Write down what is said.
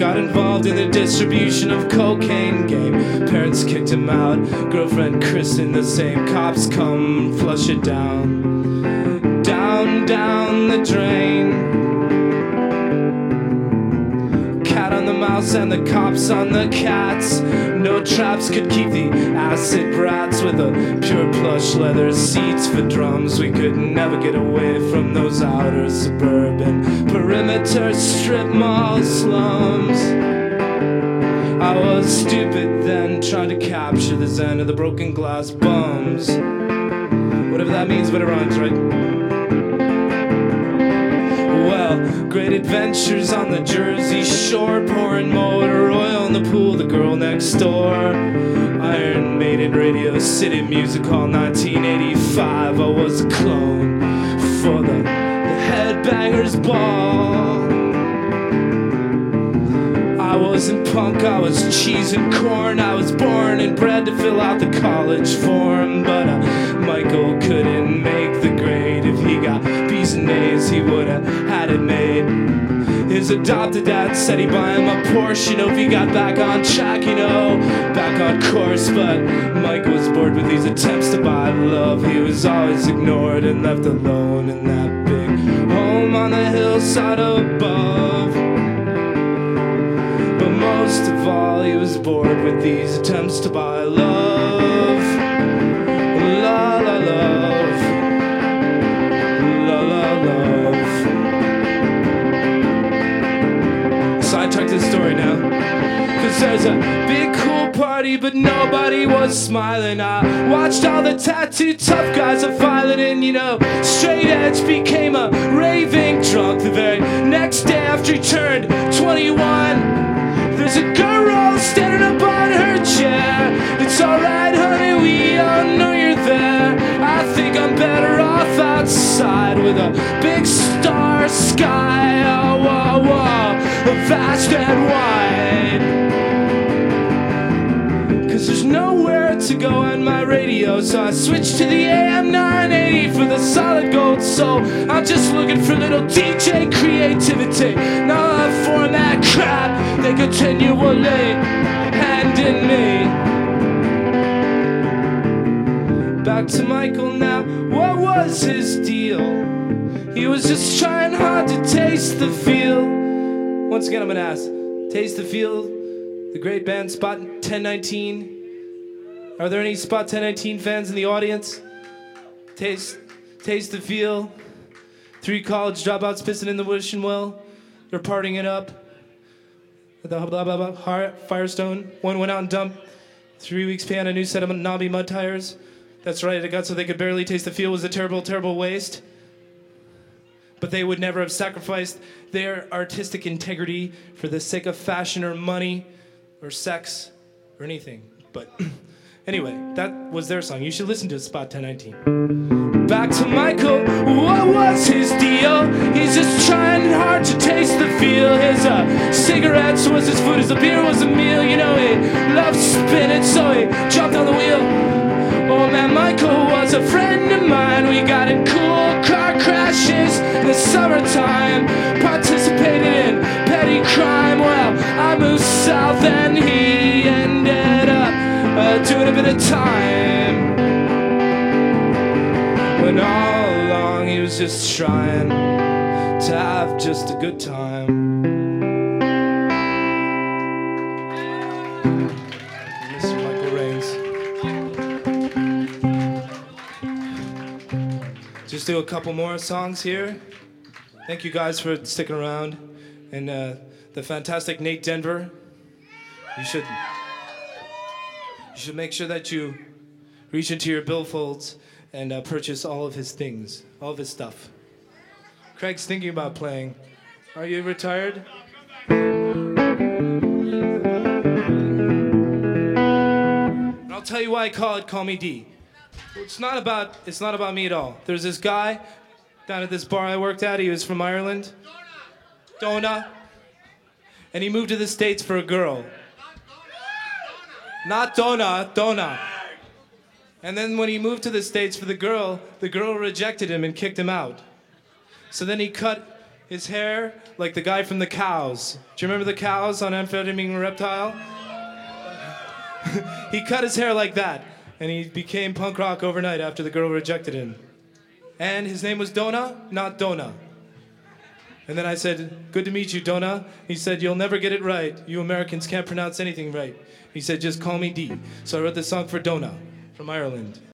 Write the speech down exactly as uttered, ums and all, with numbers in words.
got involved in the distribution of cocaine game. Parents kicked him out, girlfriend christened the same. Cops come, flush it down, down, down the drain. Cat on the mouse and the cops on the cats. No traps could keep the acid brats. With the pure plush leather seats for drums, we could never get away from those outer suburban perimeter strip mall slums. I was stupid then, trying to capture the zen of the broken glass bums. Whatever that means, but it rhymes, right? Well, great adventures on the Jersey Shore, pouring motor oil in the pool, the girl next door. Iron Maiden, Radio City Music Hall, nineteen eighty-five. I was a clone for the, the Headbangers Ball. I wasn't punk, I was cheese and corn. I was born and bred to fill out the college form. But uh, Michael couldn't make the grade. If he got B's and A's, he would've had it made. His adopted dad said he'd buy him a Porsche, you know, if he got back on track, you know, back on course. But Mike was bored with these attempts to buy love. He was always ignored and left alone in that big home on the hillside above. But most of all, he was bored with these attempts to buy love. La la love. La la love. Sidetrack this story now. Cause there's a big cool party, but nobody was smiling. I watched all the tattooed tough guys are filing in, you know. Straight edge became a raving drunk the very next day after he turned twenty-one. There's a girl standing up on her chair. It's alright, honey, we all know you're there. I think I'm better off outside with a big star sky. Oh, whoa, whoa, vast and wide. Cause there's nowhere to go on my radio, so I switched to the A M nine eighty for the solid gold soul. I'm just looking for little D J creativity. No format crap they continually hand in me. Back to Michael now. What was his deal? He was just trying hard to taste the feel. Once again, I'm gonna ask, Taste the Feel, the great band Spot ten nineteen. Are there any Spot ten nineteen fans in the audience? Taste, Taste the Feel. Three college dropouts pissing in the wishing well. They're partying it up. The blah, blah, blah, Firestone. One went out and dumped three weeks pay on a new set of knobby mud tires. That's right, it got so they could barely taste the feel. It was a terrible, terrible waste. But they would never have sacrificed their artistic integrity for the sake of fashion or money or sex or anything. But anyway, that was their song. You should listen to Spot ten nineteen. Back to Michael, what was his deal? He's just trying hard to taste the feel. His uh, cigarettes was his food, his beer was a meal. You know, he loved spinning, so he jumped on the wheel. Oh man, Michael was a friend of mine. We got in cool car crashes in the summertime. Participated in petty crime. Well, I moved south and he ended up uh, doing a bit of time. When all along he was just trying to have just a good time. Mister Michael Rains. Just do a couple more songs here. Thank you guys for sticking around. And uh, the fantastic Nate Denver. You should, you should make sure that you reach into your billfolds and uh, purchase all of his things, all of his stuff. Craig's thinking about playing. Are you retired? And I'll tell you why I call it Call Me D. It's not about, it's not about me at all. There's this guy down at this bar I worked at. He was from Ireland. Donna. And he moved to the States for a girl. Not Donna, Donna. And then when he moved to the States for the girl, the girl rejected him and kicked him out. So then he cut his hair like the guy from The Cows. Do you remember The Cows on Amphetamine Reptile? He cut his hair like that, and he became punk rock overnight after the girl rejected him. And his name was Dona, not Dona. And then I said, good to meet you, Dona. He said, you'll never get it right. You Americans can't pronounce anything right. He said, just call me D. So I wrote this song for Dona from Ireland.